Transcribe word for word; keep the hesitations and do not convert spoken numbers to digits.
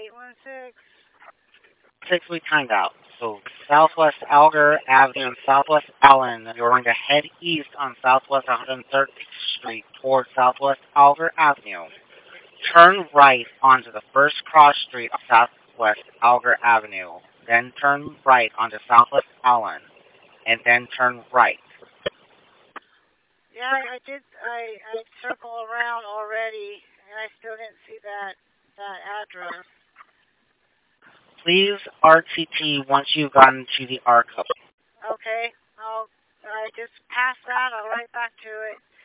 eight one six. Six, we timed out. So Southwest Alger Avenue and Southwest Allen, you're going to head east on Southwest one hundred thirteenth Street towards Southwest Alger Avenue. Turn right onto the first cross street of Southwest Alger Avenue. Then turn right onto Southwest Allen. And then turn right. Yeah, I, I did. I I circled around already, and I still didn't see that that address. Please R T T once you've gotten to the R code. Okay, I'll. I just passed that. I'll right back to it.